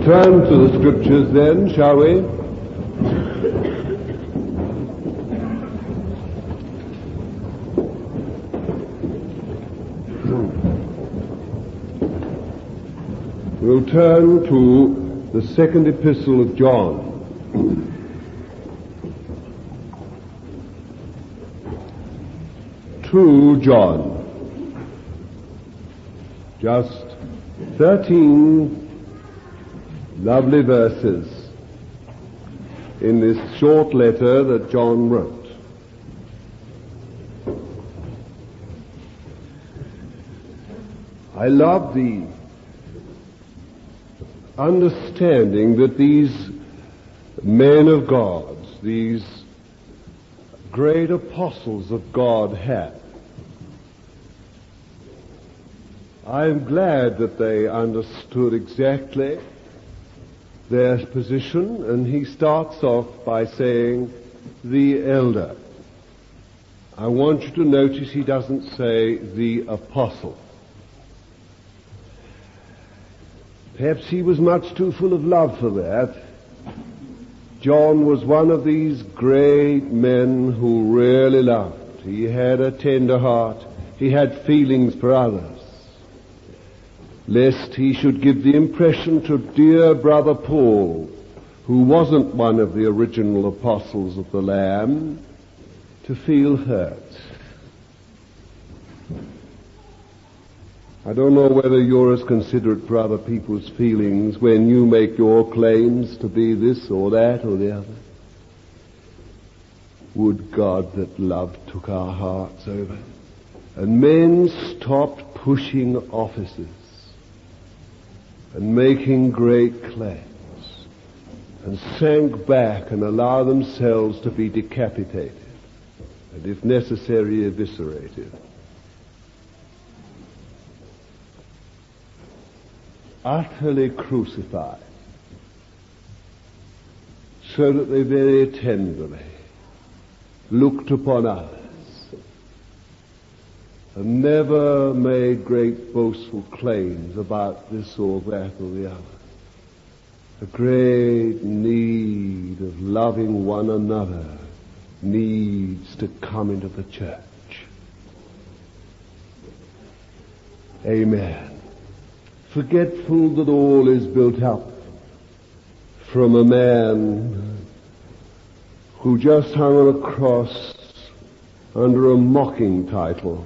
Turn to the scriptures then, shall we? We'll turn to the second epistle of John. To John. Just 13 lovely verses in this short letter that John wrote. I love the understanding that these men of God, these great apostles of God had. I am glad that they understood exactly their position, and he starts off by saying, the elder. I want you to notice he doesn't say the apostle. Perhaps he was much too full of love for that. John was one of these great men who really loved. He had a tender heart. He had feelings for others. Lest he should give the impression to dear brother Paul, who wasn't one of the original apostles of the Lamb, to feel hurt. I don't know whether you're as considerate for other people's feelings when you make your claims to be this or that or the other. Would God that love took our hearts over, and men stopped pushing offices and making great claims, and sank back and allow themselves to be decapitated, and if necessary, eviscerated. Utterly crucified, so that they very tenderly looked upon others, and never made great boastful claims about this or that or the other. A great need of loving one another needs to come into the church. Amen. Forgetful that all is built up from a man who just hung on a cross under a mocking title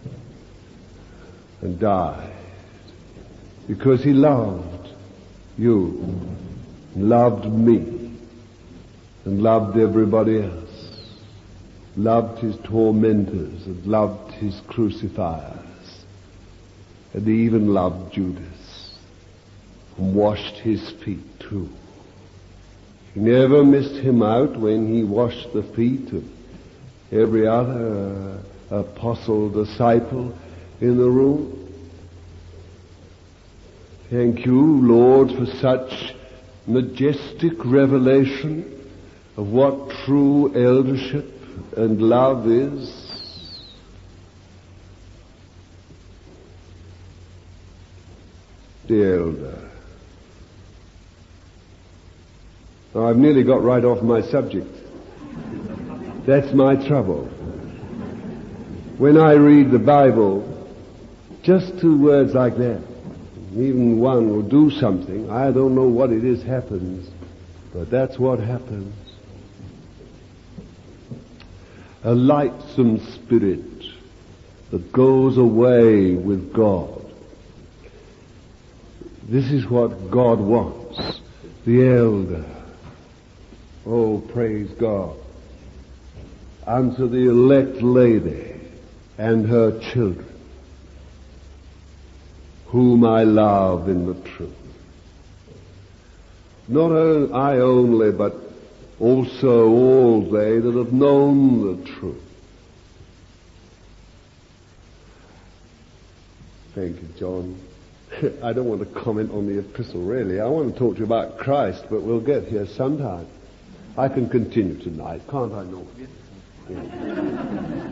and died because he loved you, loved me, and loved everybody else, loved his tormentors and loved his crucifiers, and he even loved Judas and washed his feet too. He never missed him out when he washed the feet of every other apostle, disciple in the room. Thank you, Lord, for such majestic revelation of what true eldership and love is. The elder. Now, I've nearly got right off my subject. That's my trouble. When I read the Bible, just 2 words like that, even one will do something. I don't know what it is happens, but that's what happens. A lightsome spirit that goes away with God. This is what God wants. The elder. Oh, praise God. Unto the elect lady and her children, whom I love in the truth. Not I only, but also all they that have known the truth. Thank you, John. I don't want to comment on the epistle, really. I want to talk to you about Christ, but we'll get here sometime. I can continue tonight, can't I, Norman? Yeah.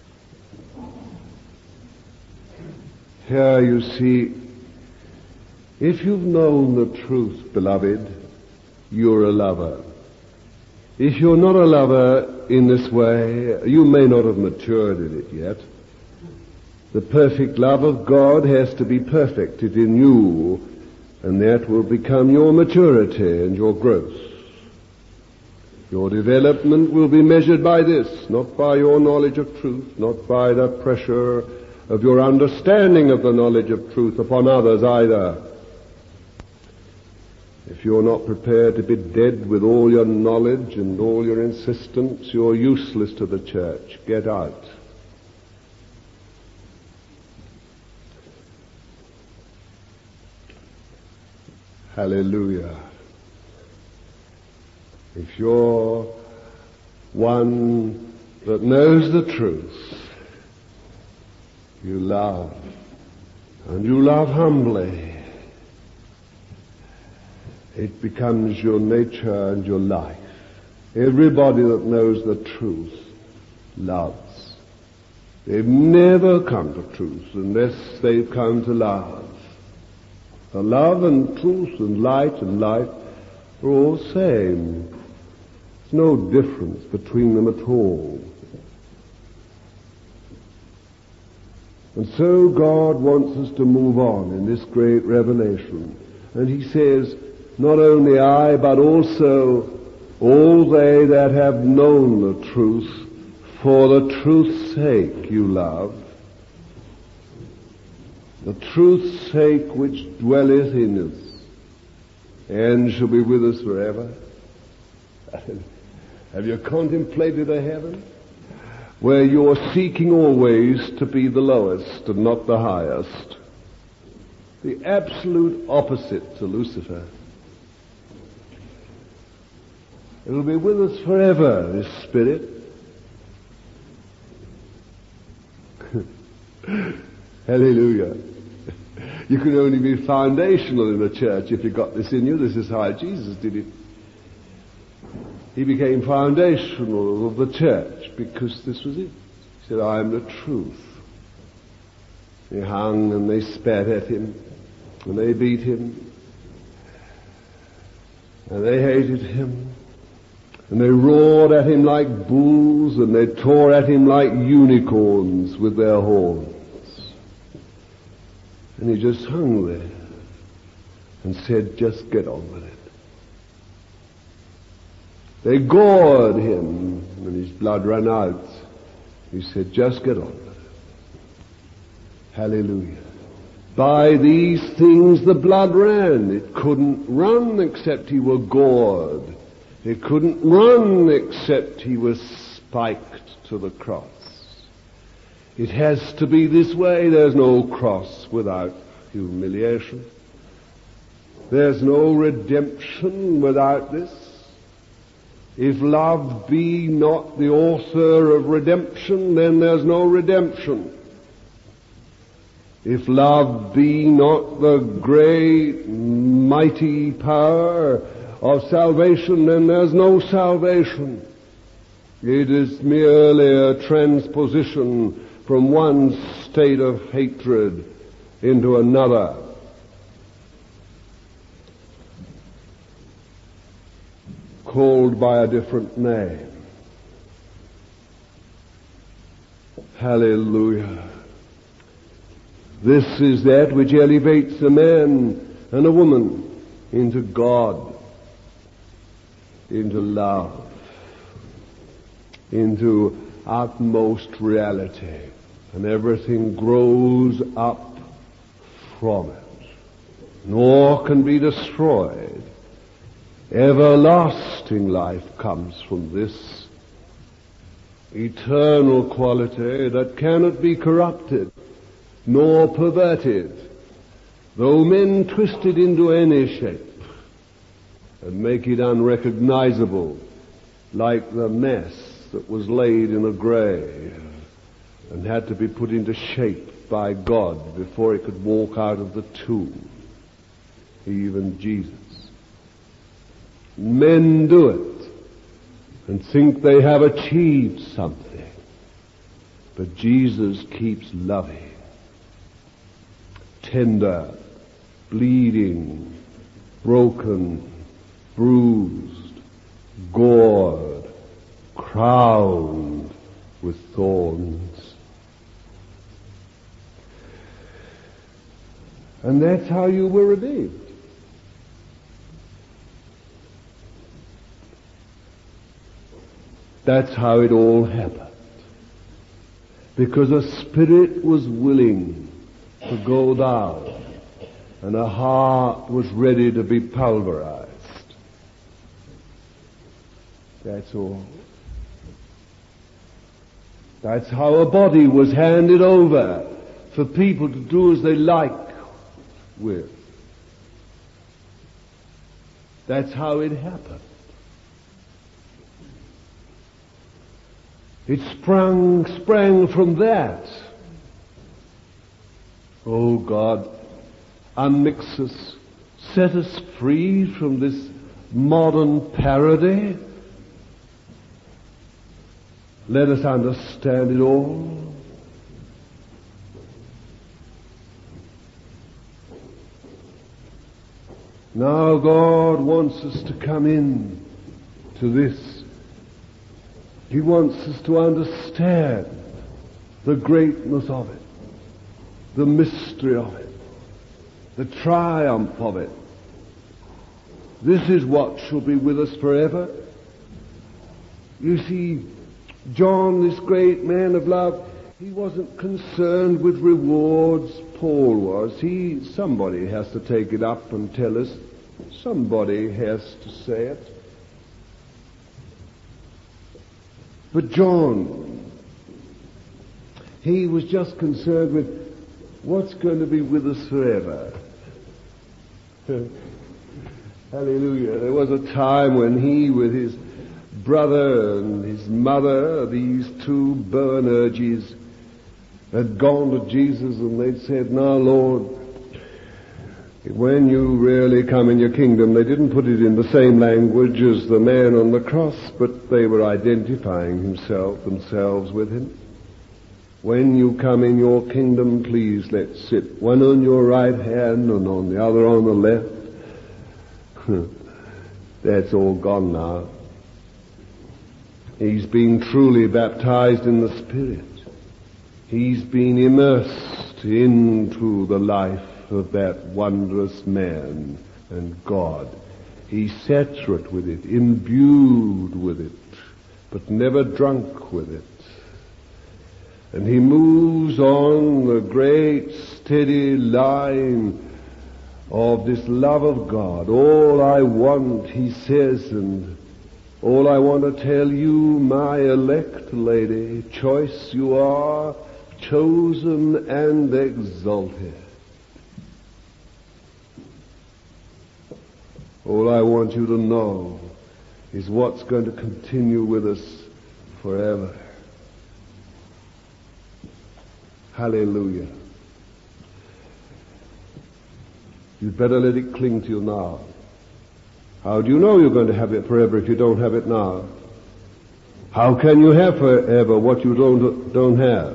Here you see If you've known the truth, beloved, you're a lover. If you're not a lover in this way, you may not have matured in it yet. The perfect love of God has to be perfected in you, and that will become your maturity and your growth. Your development will be measured by this, not by your knowledge of truth, not by the pressure of your understanding of the knowledge of truth upon others either. If you're not prepared to be dead with all your knowledge and all your insistence, you're useless to the church. Get out. Hallelujah. If you're one that knows the truth, you love, and you love humbly. It becomes your nature and your life. Everybody that knows the truth loves. They've never come to truth unless they've come to love. The love and truth and light and life are all the same. There's no difference between them at all. And so God wants us to move on in this great revelation. And he says, not only I, but also all they that have known the truth, for the truth's sake you love. The truth's sake which dwelleth in us, and shall be with us forever. Have you contemplated a heaven where you're seeking always to be the lowest and not the highest? The absolute opposite to Lucifer. It'll be with us forever, this spirit. Hallelujah. You can only be foundational in the church if you've got this in you. This is how Jesus did it. He became foundational of the church because this was it. He said, I am the truth. They hung and they spat at him and they beat him and they hated him and they roared at him like bulls and they tore at him like unicorns with their horns. And he just hung there and said, just get on with it. They gored him and his blood ran out. He said, just get on with it. Hallelujah. By these things the blood ran. It couldn't run except he were gored. It couldn't run except he was spiked to the cross. It has to be this way. There's no cross without humiliation. There's no redemption without this. If love be not the author of redemption, then there's no redemption. If love be not the great, mighty power of salvation, then there's no salvation. It is merely a transposition from one state of hatred into another. Called by a different name. Hallelujah. This is that which elevates a man and a woman into God, into love, into utmost reality, and everything grows up from it, nor can be destroyed. Everlasting life comes from this eternal quality that cannot be corrupted nor perverted, though men twist it into any shape and make it unrecognizable, like the mess that was laid in a grave and had to be put into shape by God before it could walk out of the tomb, even Jesus. Men do it and think they have achieved something, but Jesus keeps loving, tender, bleeding, broken, bruised, gored, crowned with thorns. And that's how you were redeemed. That's how it all happened. Because a spirit was willing to go down and a heart was ready to be pulverized. That's all. That's how a body was handed over for people to do as they like with. That's how it happened. It sprang from that. Oh God, unmix us, set us free from this modern parody. Let us understand it all. Now God wants us to come in to this. He wants us to understand the greatness of it, the mystery of it, the triumph of it. This is what shall be with us forever. You see, John, this great man of love, he wasn't concerned with rewards. Paul was. Somebody has to take it up and tell us. Somebody has to say it. But John, he was just concerned with what's going to be with us forever. Hallelujah. There was a time when he, with his brother and his mother, these two Boanerges, had gone to Jesus and they'd said, "Now, Lord, when you really come in your kingdom," they didn't put it in the same language as the man on the cross, but they were identifying themselves with him. "When you come in your kingdom, please let's sit one on your right hand and on the other on the left." That's all gone now. He's been truly baptized in the Spirit. He's been immersed into the life of that wondrous man and God. He's saturate with it, imbued with it, but never drunk with it. And he moves on the great steady line of this love of God. All I want, he says, and all I want to tell you, my elect lady, choice you are, chosen and exalted. All I want you to know is what's going to continue with us forever. Hallelujah. You'd better let it cling to you now. How do you know you're going to have it forever if you don't have it now? How can you have forever what you don't have?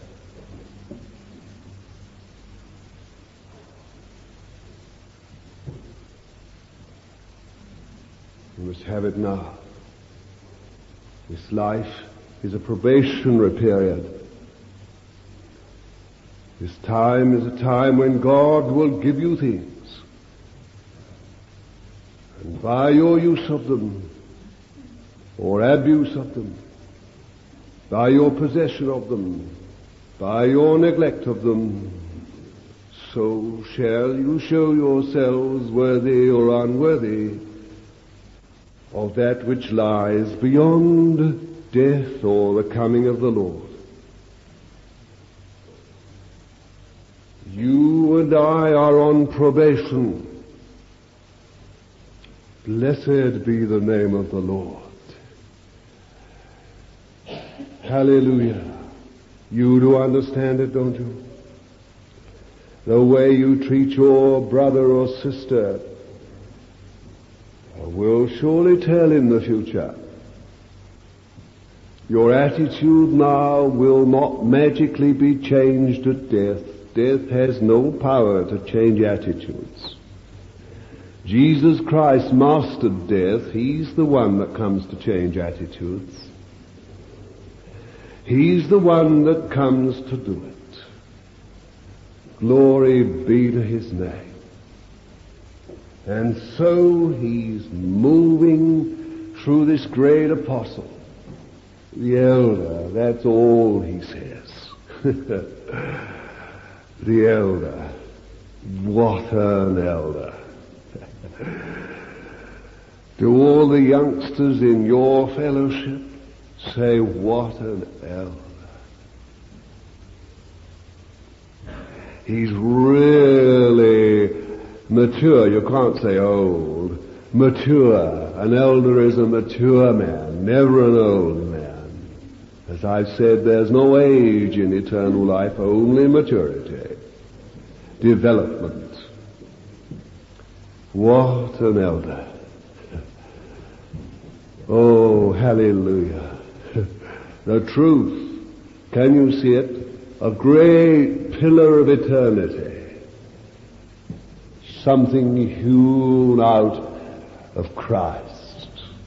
You must have it now. This life is a probationary period. This time is a time when God will give you things. And by your use of them, or abuse of them, by your possession of them, by your neglect of them, so shall you show yourselves worthy or unworthy of that which lies beyond death or the coming of the Lord. You and I are on probation. Blessed be the name of the Lord. Hallelujah. You do understand it, don't you? The way you treat your brother or sister will surely tell in the future. Your attitude now will not magically be changed at death. Death has no power to change attitudes. Jesus Christ mastered death. He's the one that comes to change attitudes. He's the one that comes to do it. Glory be to his name. And so he's moving through this great apostle, the elder. That's all he says. The elder. What an elder. Do all the youngsters in your fellowship say, what an elder. He's really mature. You can't say old. Mature. An elder is a mature man, never an old man. As I've said, there's no age in eternal life, only maturity, development. What an elder. Oh, hallelujah. The truth. Can you see it? A great pillar of eternity. Something hewn out of Christ.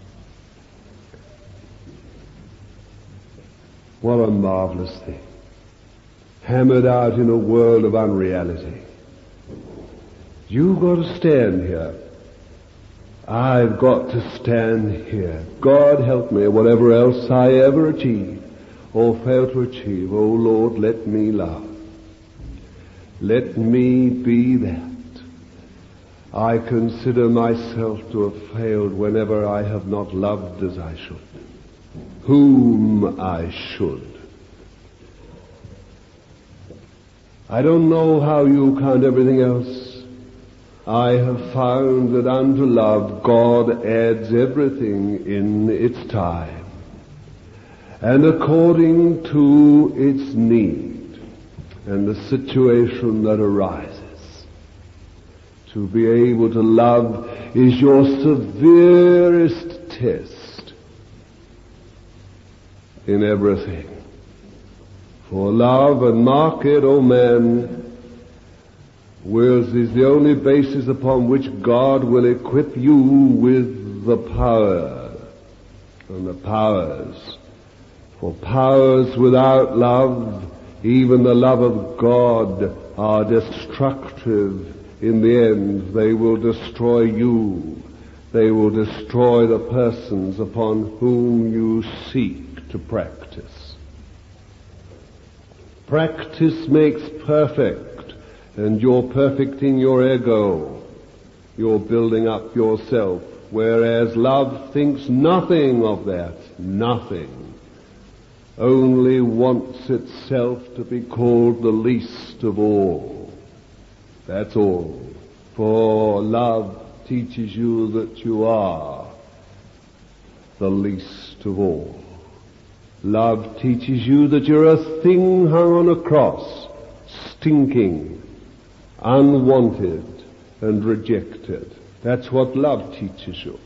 What a marvelous thing. Hammered out in a world of unreality. You've got to stand here. I've got to stand here. God help me, whatever else I ever achieve or fail to achieve. Oh Lord, let me love. Let me be that. I consider myself to have failed whenever I have not loved as I should, whom I should. I don't know how you count everything else. I have found that unto love God adds everything in its time and according to its need and the situation that arises. To be able to love is your severest test in everything. For love, and mark it, O man, is the only basis upon which God will equip you with the power and the powers. For powers without love, even the love of God, are destructive in the end. They will destroy you. They will destroy the persons upon whom you seek to practice. Practice makes perfect. And you're perfecting your ego. You're building up yourself. Whereas love thinks nothing of that. Nothing. Only wants itself to be called the least of all. That's all. For love teaches you that you are the least of all. Love teaches you that you're a thing hung on a cross, stinking, unwanted and rejected. That's what love teaches you.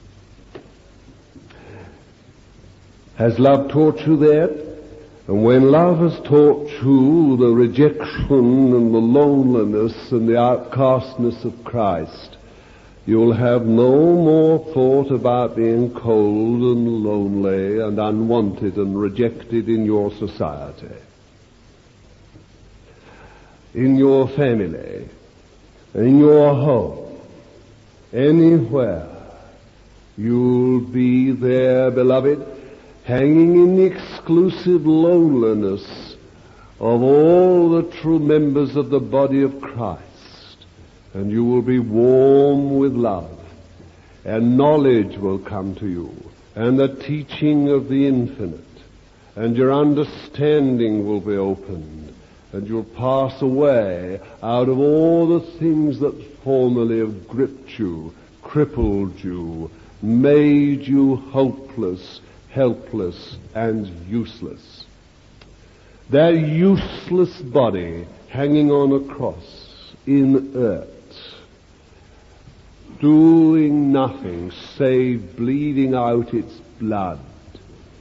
Has love taught you that? And when love has taught you the rejection and the loneliness and the outcastness of Christ, you'll have no more thought about being cold and lonely and unwanted and rejected in your society, in your family, in your home, anywhere. You'll be there, beloved, hanging in the exclusive loneliness of all the true members of the body of Christ. And you will be warm with love, and knowledge will come to you, and the teaching of the infinite, and your understanding will be opened. And you'll pass away out of all the things that formerly have gripped you, crippled you, made you hopeless, helpless, and useless. That useless body hanging on a cross, inert, doing nothing save bleeding out its blood.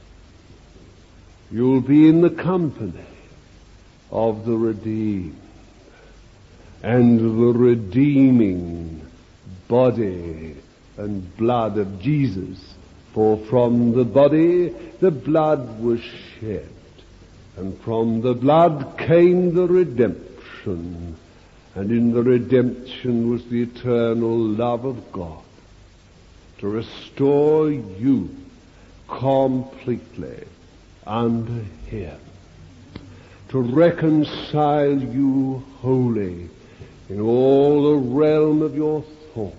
You'll be in the company of the redeemed. and the redeeming body and blood of Jesus. For from the body the blood was shed, and from the blood came the redemption, and in the redemption was the eternal love of God, to restore you completely unto Him, to reconcile you wholly in all the realm of your thoughts,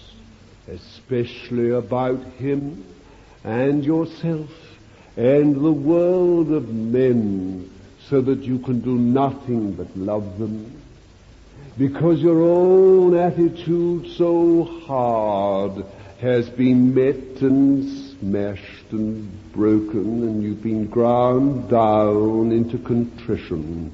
especially about Him and yourself and the world of men, so that you can do nothing but love them, because your own attitude so hard has been met and smashed and broken, and you've been ground down into contrition.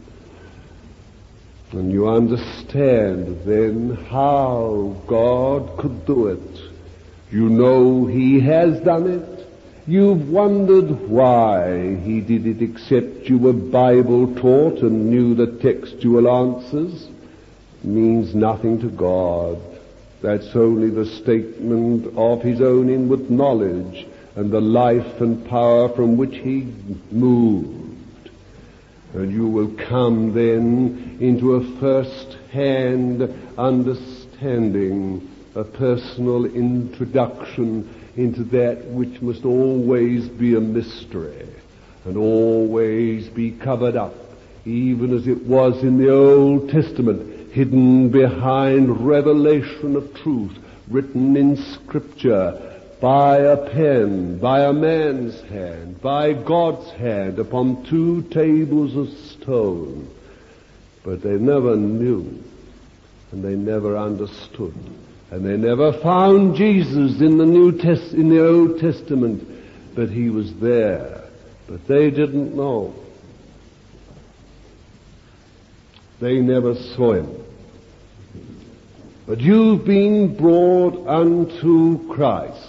And you understand then how God could do it. You know He has done it. You've wondered why He did it, except you were Bible taught and knew the textual answers. It means nothing to God. That's only the statement of His own inward knowledge and the life and power from which He moved. And you will come then into a first-hand understanding, a personal introduction into that which must always be a mystery and always be covered up, even as it was in the Old Testament, hidden behind revelation of truth, written in Scripture by a pen, by a man's hand, by God's hand, upon 2 tables of stone. But they never knew, and they never understood, and they never found Jesus in the Old Testament, but He was there. But they didn't know. They never saw Him. But you've been brought unto Christ,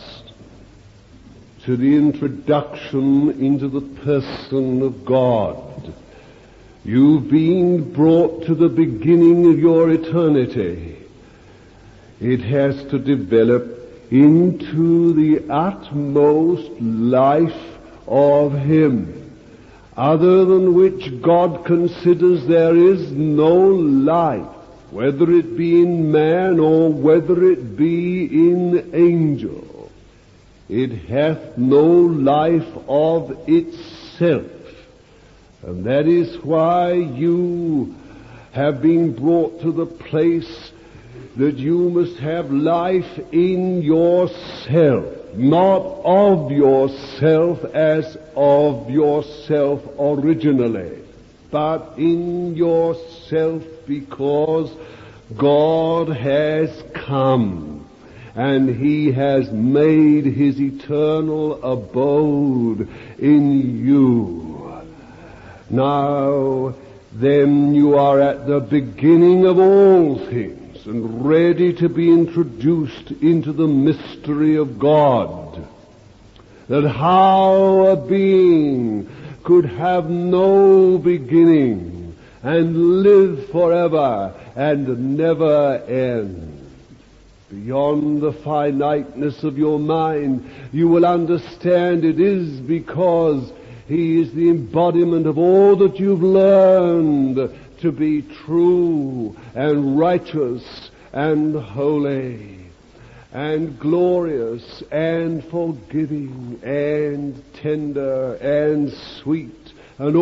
to the introduction into the person of God. You've been brought to the beginning of your eternity. It has to develop into the utmost life of Him, other than which God considers there is no life, whether it be in man or whether it be in angel. It hath no life of itself. And that is why you have been brought to the place that you must have life in yourself, not of yourself as of yourself originally, but in yourself, because God has come and He has made His eternal abode in you. Now, then you are at the beginning of all things and ready to be introduced into the mystery of God. That how a being could have no beginning and live forever and never end. Beyond the finiteness of your mind, you will understand it is because He is the embodiment of all that you've learned to be true and righteous and holy and glorious and forgiving and tender and sweet and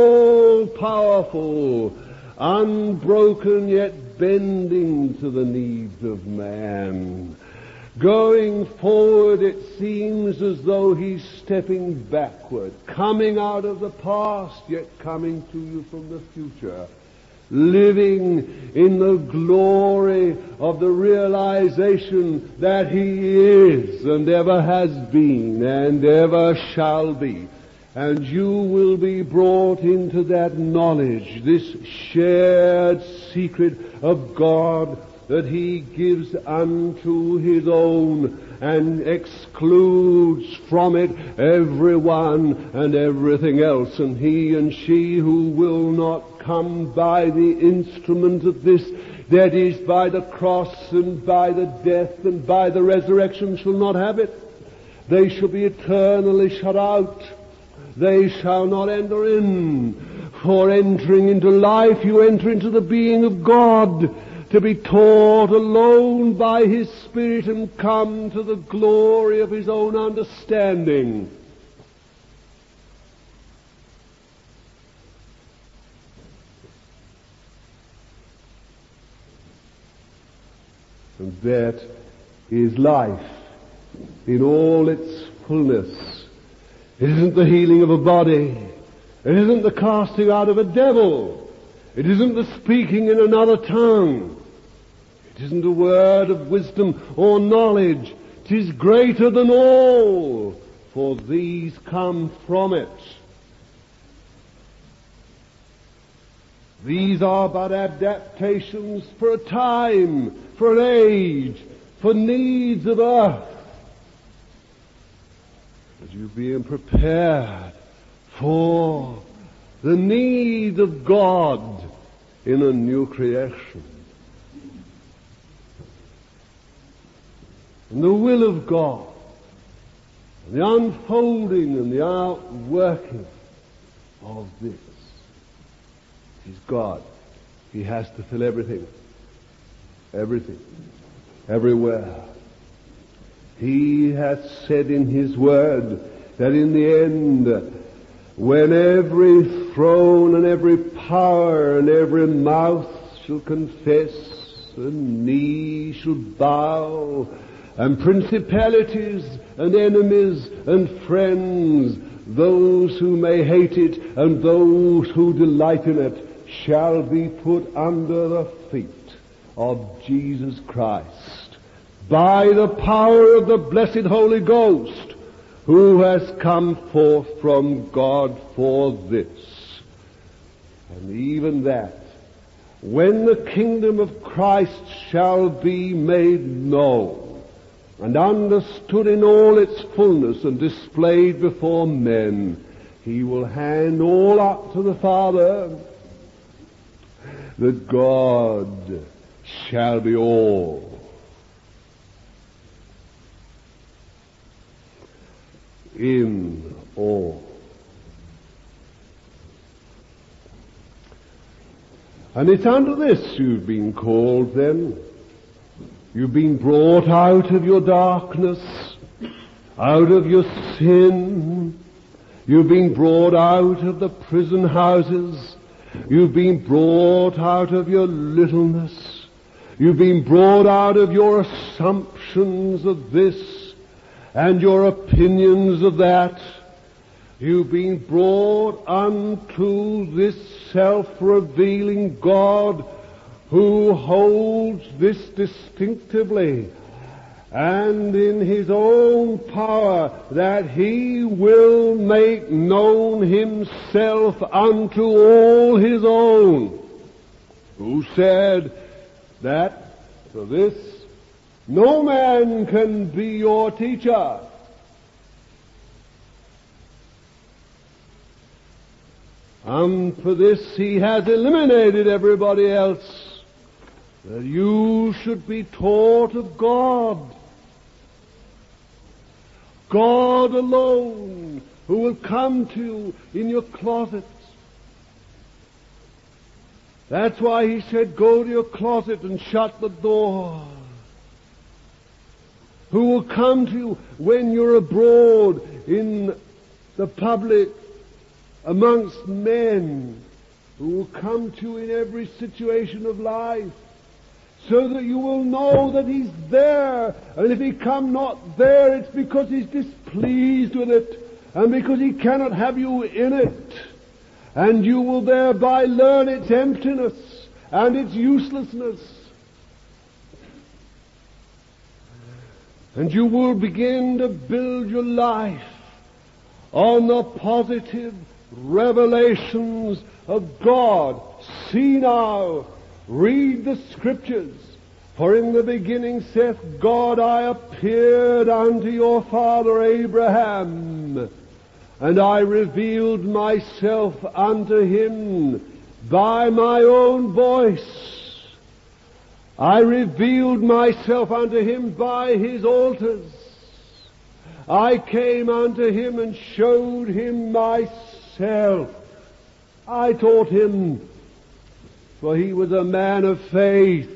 all-powerful, unbroken yet bending to the needs of man. Going forward, it seems as though He's stepping backward, coming out of the past, yet coming to you from the future, living in the glory of the realization that He is and ever has been and ever shall be. And you will be brought into that knowledge, this shared secret of God that he gives unto his own and excludes from it everyone and everything else. And he and she who will not come by the instrument of this, that is, by the cross and by the death and by the resurrection, shall not have it. They shall be eternally shut out. They shall not enter in. For entering into life, you enter into the being of God, to be taught alone by His Spirit and come to the glory of His own understanding. And that is life in all its fullness. It isn't the healing of a body. It isn't the casting out of a devil. It isn't the speaking in another tongue. It isn't a word of wisdom or knowledge. It is greater than all, for these come from it. These are but adaptations for a time, for an age, for needs of earth. But you being prepared for the need of God in a new creation. And the will of God, and the unfolding and the outworking of this is God. He has to fill everything. Everything. Everywhere. He hath said in His Word that in the end, when every throne and every power and every mouth shall confess, and knee shall bow, and principalities and enemies and friends, those who may hate it and those who delight in it, shall be put under the feet of Jesus Christ by the power of the blessed Holy Ghost, who has come forth from God for this. And even that, when the kingdom of Christ shall be made known and understood in all its fullness and displayed before men, He will hand all up to the Father, that God shall be all. In all. And it's unto this you've been called then. You've been brought out of your darkness, out of your sin. You've been brought out of the prison houses. You've been brought out of your littleness. You've been brought out of your assumptions of this and your opinions of that. You've been brought unto this self-revealing God who holds this distinctively and in His own power, that He will make known Himself unto all His own, who said that for this no man can be your teacher. And for this He has eliminated everybody else, that you should be taught of God. God alone, who will come to you in your closets. That's why He said, go to your closet and shut the door. Who will come to you when you're abroad in the public amongst men, who will come to you in every situation of life, so that you will know that He's there. And if He come not there, it's because He's displeased with it, and because He cannot have you in it. And you will thereby learn its emptiness and its uselessness. And you will begin to build your life on the positive revelations of God. See now, read the Scriptures, For in the beginning saith God, I appeared unto your father Abraham, and I revealed myself unto him by my own voice. I revealed myself unto him by his altars. I came unto him and showed him myself. I taught him, for he was a man of faith.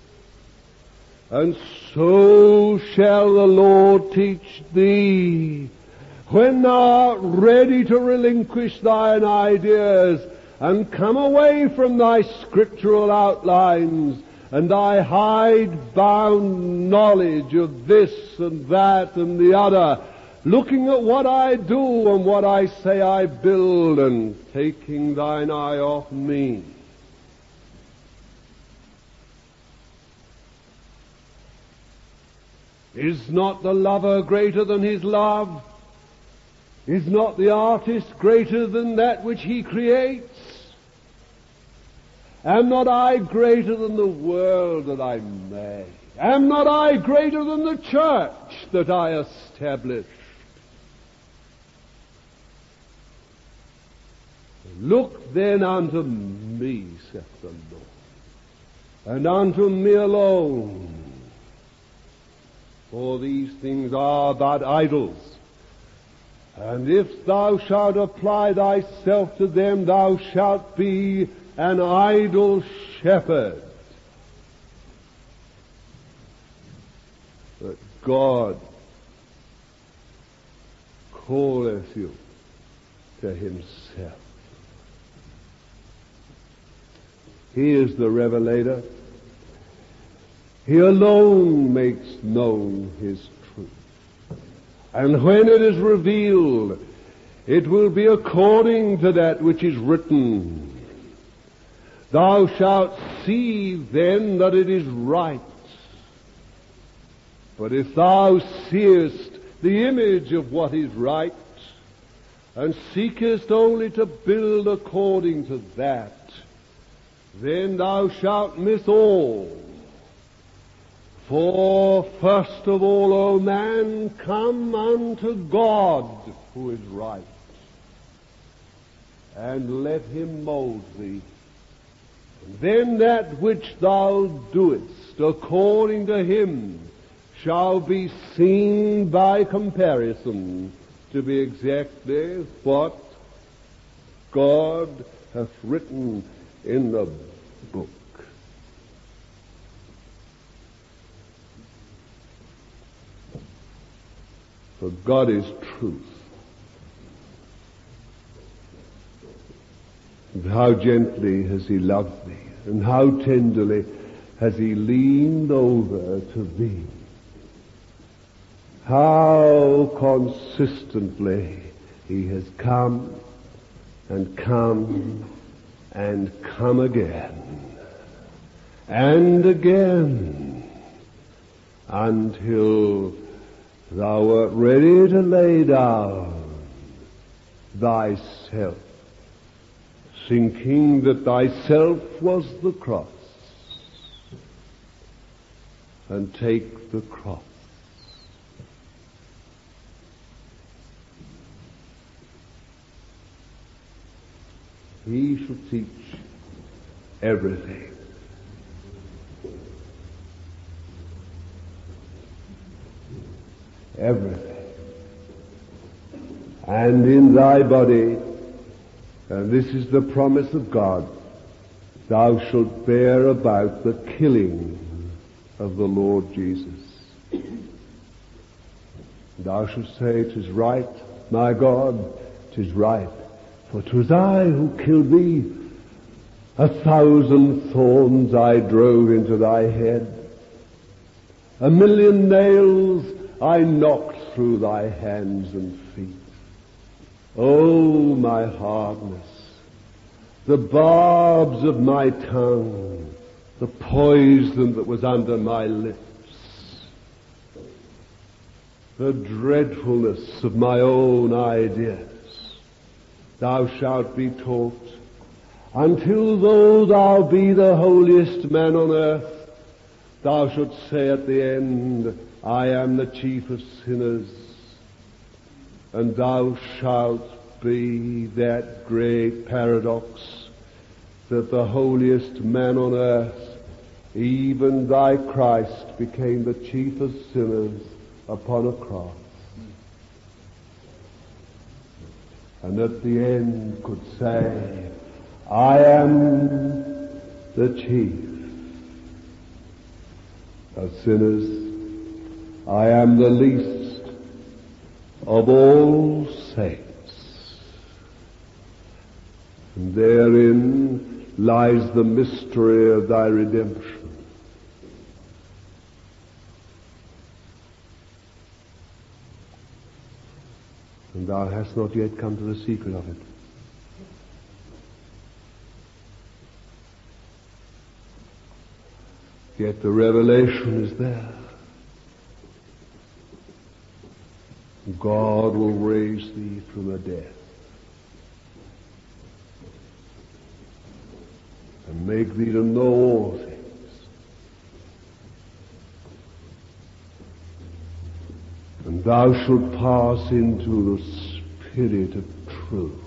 And so shall the Lord teach thee, when thou art ready to relinquish thine ideas and come away from thy scriptural outlines and thy hide-bound knowledge of this and that and the other, looking at what I do and what I say I build, and taking thine eye off me. Is not the lover greater than his love? Is not the artist greater than that which he creates? Am not I greater than the world that I made? Am not I greater than the church that I established? Look then unto me, saith the Lord, and unto me alone. For these things are but idols. And if thou shalt apply thyself to them, thou shalt be an idle shepherd. But God calleth you to himself. He is the revelator. He alone makes known his truth. And when it is revealed, it will be according to that which is written. Thou shalt see then that it is right. But if thou seest the image of what is right, and seekest only to build according to that, then thou shalt miss all. For first of all, O man, come unto God, who is right, and let him mold thee. And then that which thou doest according to him shall be seen by comparison to be exactly what God hath written in the book. For God is truth. And how gently has he loved thee, and how tenderly has he leaned over to thee. How consistently he has come and come and come again and again, until thou wert ready to lay down thyself, thinking that thyself was the cross, and take the cross. He shall teach everything. Everything. And in thy body, and this is the promise of God, thou shalt bear about the killing of the Lord Jesus. Thou shalt say, 'Tis right, my God, 'tis right. For 'twas I who killed thee. 1,000 thorns I drove into thy head. 1,000,000 nails I knocked through thy hands and feet. Oh, my hardness, the barbs of my tongue, the poison that was under my lips, the dreadfulness of my own ideas. Thou shalt be taught, until though thou be the holiest man on earth, thou shouldst say at the end, I am the chief of sinners, and thou shalt be that great paradox that the holiest man on earth, even thy Christ, became the chief of sinners upon a cross. And at the end could say, I am the chief of sinners. I am the least of all saints. And therein lies the mystery of thy redemption. And thou hast not yet come to the secret of it. Yet the revelation is there. God will raise thee from the dead and make thee to know all things. And thou shalt pass into the spirit of truth.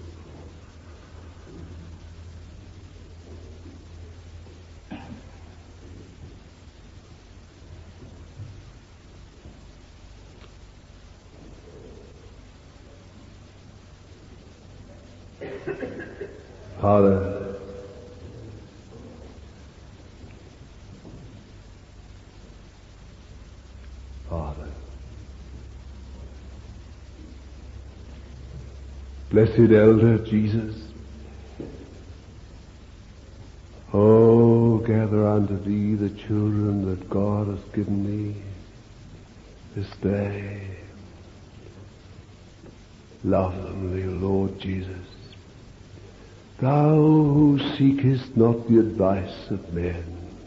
Father, blessed Elder Jesus, oh, gather unto thee the children that God has given thee this day. Love them, thee, Lord Jesus. Thou who seekest not the advice of men,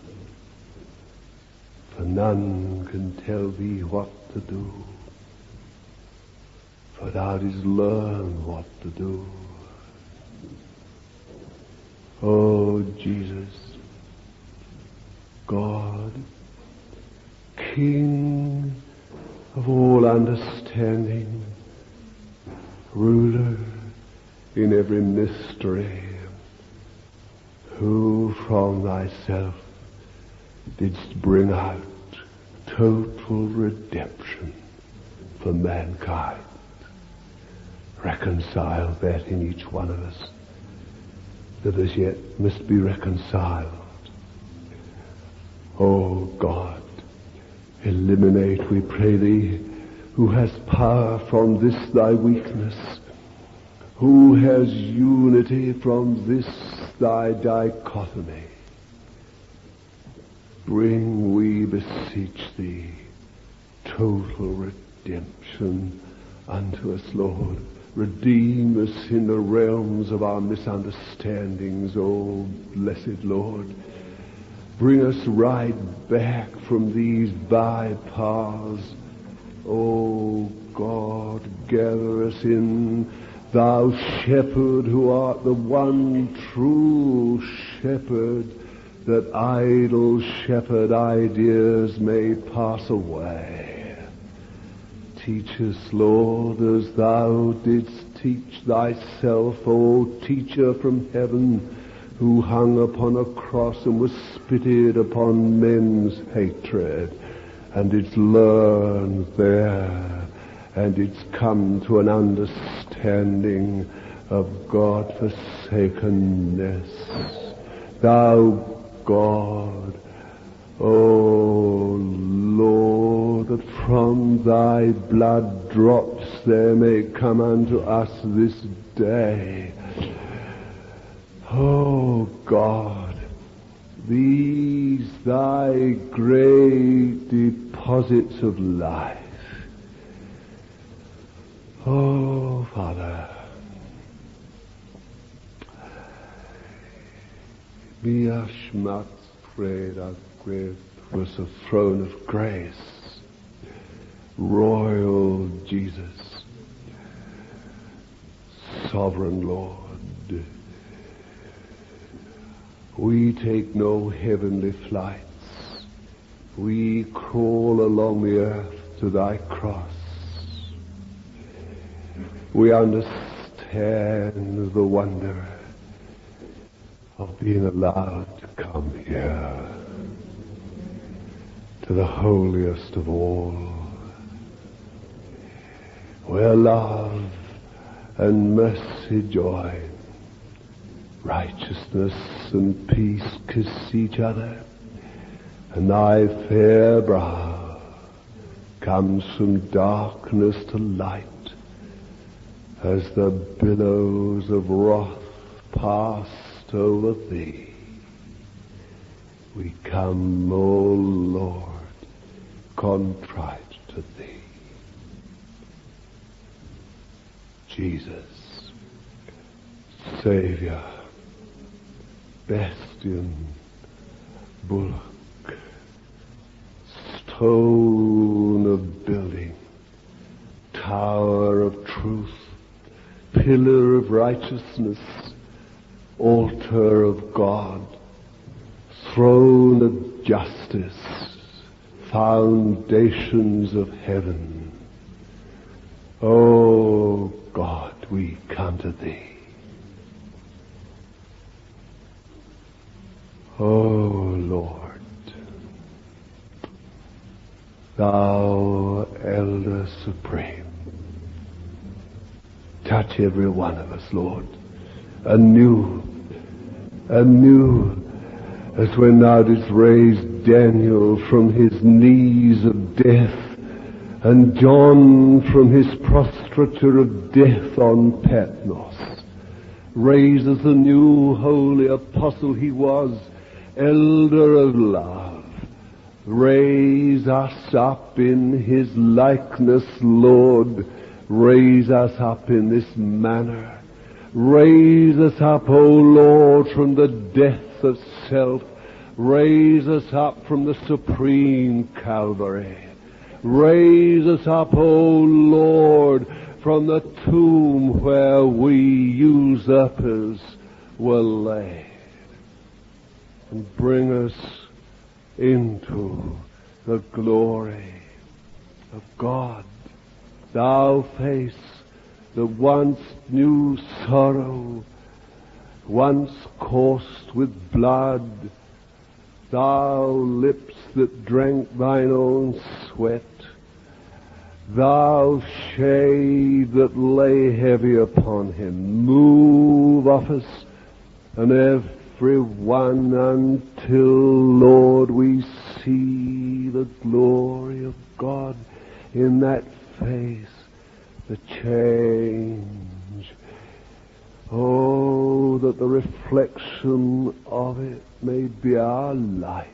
for none can tell thee what to do, for thou didst learn what to do. Oh, Jesus, God, King of all understanding, ruler in every mystery, who from thyself didst bring out total redemption for mankind. Reconcile that in each one of us that as yet must be reconciled. Oh God, eliminate, we pray thee, who has power from this thy weakness, who has unity from this thy dichotomy. Bring, we beseech thee, total redemption unto us, Lord. Redeem us in the realms of our misunderstandings, O blessed Lord. Bring us right back from these bypaths. O God, gather us in, thou shepherd who art the one true shepherd, that idle shepherd ideas may pass away. Teach us, Lord, as thou didst teach thyself, O teacher from heaven, who hung upon a cross and was spitted upon men's hatred, and didst learn there, and didst come to an understanding of God-forsakenness. Thou God, O Lord, that from thy blood drops there may come unto us this day. O God, these thy great deposits of life. Oh, Father, Miashmat prayed our great was a throne of grace. Royal Jesus, Sovereign Lord, we take no heavenly flights. we crawl along the earth to thy cross. We understand the wonder of being allowed to come here to the holiest of all, where love and mercy join, righteousness and peace kiss each other, and thy fair brow comes from darkness to light as the billows of wrath passed over thee. We come, O Lord, contrite to thee. Jesus, Savior, bastion, bulwark, stone of building, tower of truth, pillar of righteousness, altar of God, throne of justice, foundations of heaven. O God, we come to thee. O Lord, thou Elder Supreme, touch every one of us, Lord, anew, as when thou didst raise Daniel from his knees of death and John from his prostrature of death on Patmos. Raise as the new holy apostle he was, elder of love. Raise us up in his likeness, Lord. Raise us up in this manner. Raise us up, O Lord, from the death of self. Raise us up from the supreme Calvary. Raise us up, O Lord, from the tomb where we usurpers were laid. And bring us into the glory of God. Thou face that once knew sorrow, once coursed with blood, thou lips that drank thine own sweat, thou shade that lay heavy upon him, move off us and every one until, Lord, we see the glory of God in that face, the change. Oh, that the reflection of it may be our light,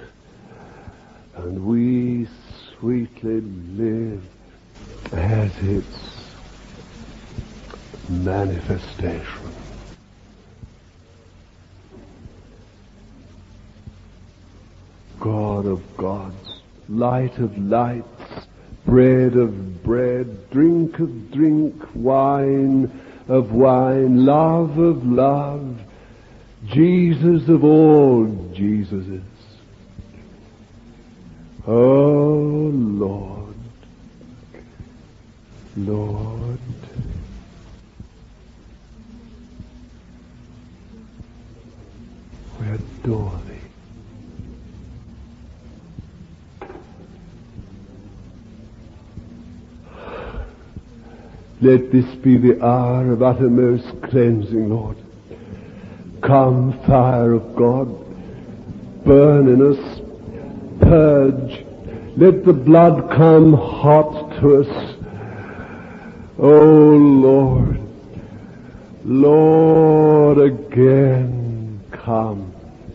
and we sweetly live as its manifestation. God of gods, light of lights, bread of bread, drink of drink, wine of wine, love of love, Jesus of all Jesuses. Oh Lord, Lord, we adore thee. Let this be the hour of uttermost cleansing, Lord. Come, fire of God, burn in us, purge. Let the blood come hot to us. Oh Lord, Lord, again come.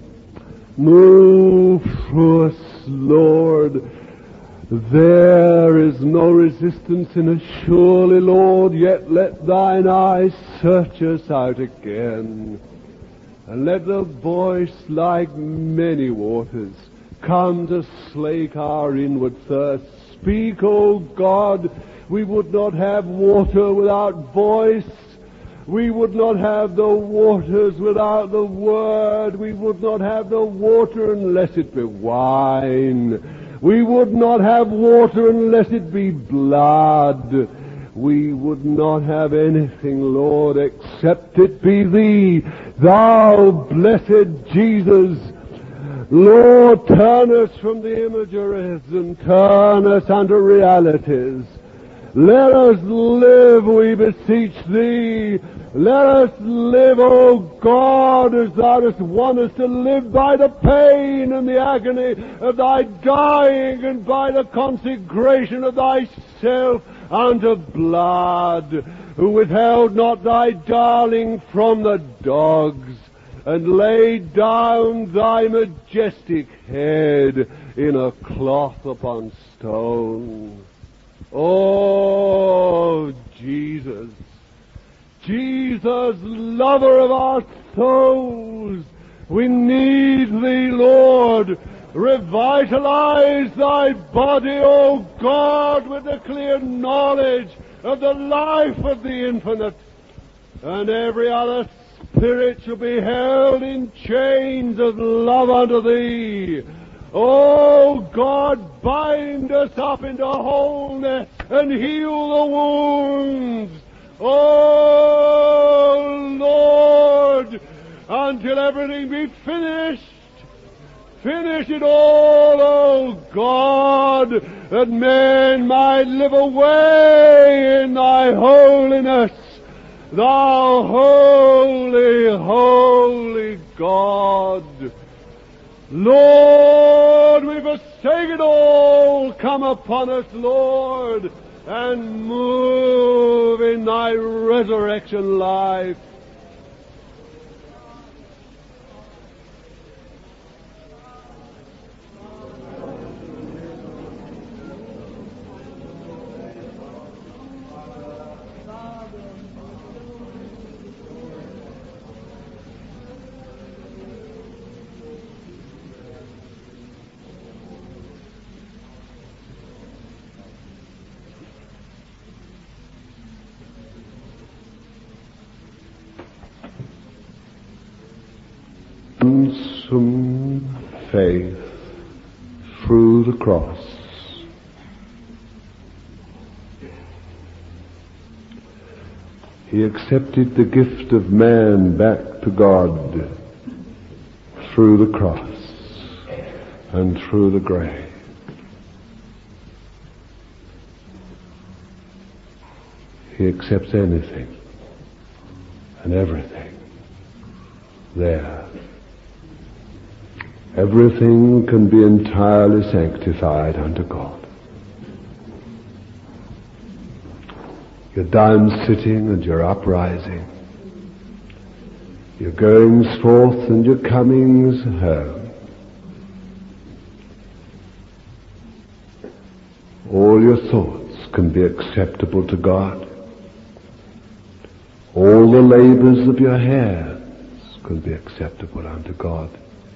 Move through us, Lord. There is no resistance in us, surely, Lord, yet let thine eyes search us out again. And let the voice like many waters come to slake our inward thirst. Speak, O God, we would not have water without voice. We would not have the waters without the Word. We would not have the water unless it be wine. We would not have water unless it be blood. We would not have anything, Lord, except it be Thee, Thou blessed Jesus. Lord, turn us from the imageries and turn us unto realities. Let us live, we beseech Thee. Let us live, O God, as Thou dost want us to live, by the pain and the agony of Thy dying and by the consecration of Thyself unto blood, who withheld not Thy darling from the dogs, and laid down Thy majestic head in a cloth upon stone. Oh, Jesus, Jesus, lover of our souls, we need Thee, Lord. Revitalize Thy body, O God, with the clear knowledge of the life of the infinite, and every other spirit shall be held in chains of love unto Thee. Oh God, bind us up into wholeness and heal the wounds. Oh Lord, until everything be finished. Finish it all, O God, that men might live away in Thy holiness. Thou holy, holy God. Lord, we forsake it all. Come upon us, Lord, and move in Thy resurrection life. Some faith through the cross. He accepted the gift of man back to God through the cross and through the grave. He accepts anything and everything there. Everything can be entirely sanctified unto God. Your down sitting and your uprising, your goings forth and your comings home, all your thoughts can be acceptable to God. All the labors of your hands can be acceptable unto God.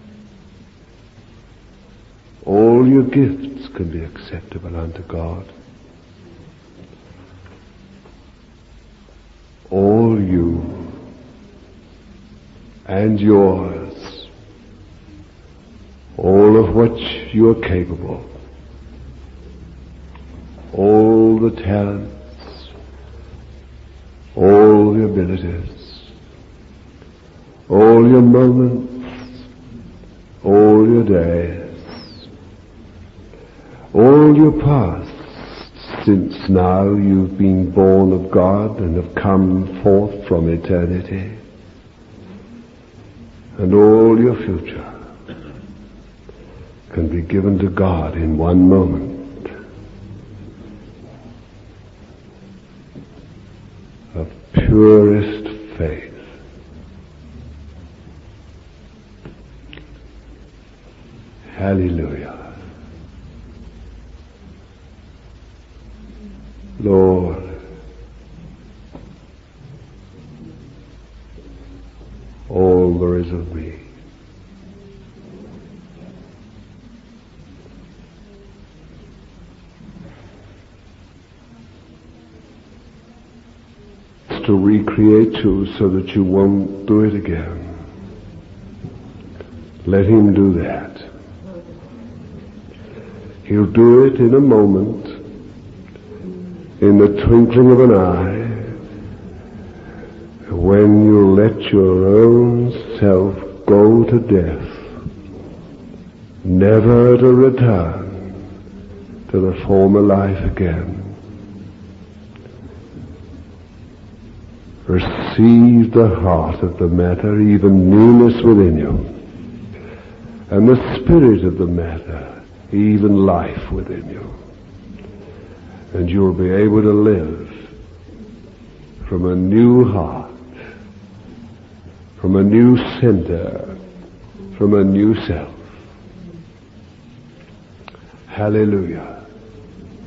All your gifts can be acceptable unto God. All you and yours, all of which you are capable, all the talents, all the abilities, all your moments, all your days, all your past, since now you've been born of God and have come forth from eternity, and all your future can be given to God in one moment of purest faith. Hallelujah. Lord, all there is of me, to recreate you so that you won't do it again. Let him do that. He'll do it in a moment, in the twinkling of an eye, when you let your own self go to death, never to return to the former life again. Receive the heart of the matter, even newness within you, and the spirit of the matter, even life within you. And you'll be able to live from a new heart, from a new center, from a new self. Hallelujah.